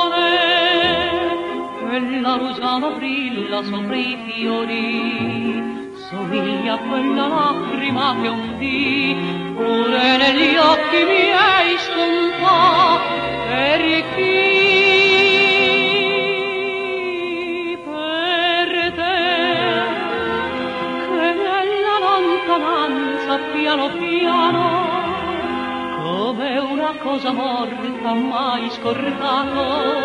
quella rugiada brilla sopra i fiori, somiglia a quella lacrima che un dì pure negli occhi miei spuntò. Per chi? Per te, che nella lontananza piano piano, come una cosa morta mai scordato,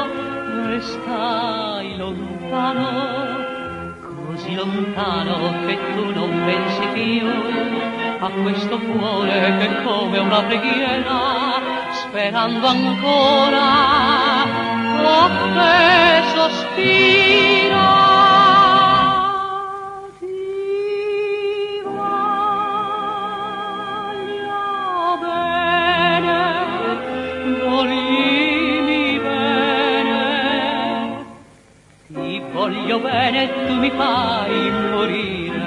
restai lontano, così lontano che tu non pensi più a questo cuore che come una preghiera, sperando ancora, a te sospira. Voglio bene, tu mi fai morire.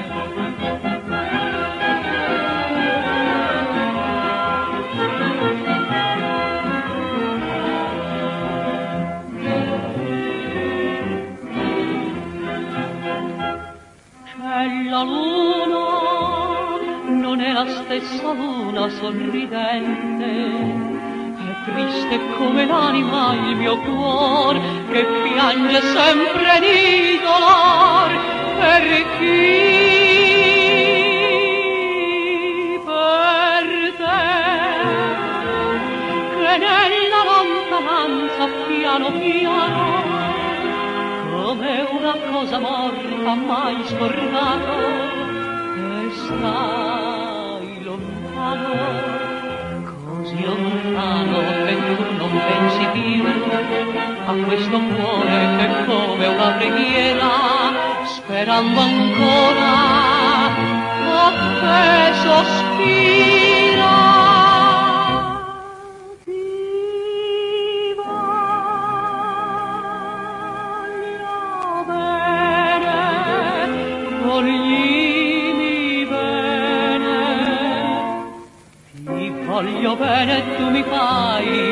C'è la luna, non è la stessa luna sorridente, triste come l'anima il mio cuor che piange sempre di dolor. Per chi? Per te, che nella lontananza piano piano, come una cosa morta mai scordato, e stai lontano, così lontano che tu non pensi più a questo cuore che come una preghiera, sperando ancora, a te sospira. Ti voglio bene, voglimi bene, ti voglio bene, tu mi fai